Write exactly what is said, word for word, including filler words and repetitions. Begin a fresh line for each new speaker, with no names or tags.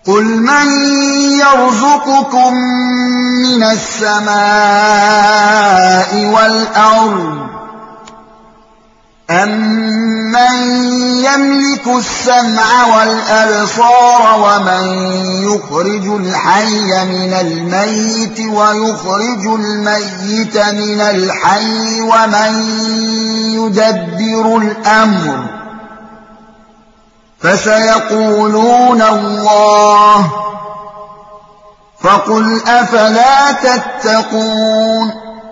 قل من يرزقكم من السماء والأرض أمن يملك السمع والأبصار ومن يخرج الحي من الميت ويخرج الميت من الحي ومن يدبر الأمر فسيقولون الله فقل أفلا تتقون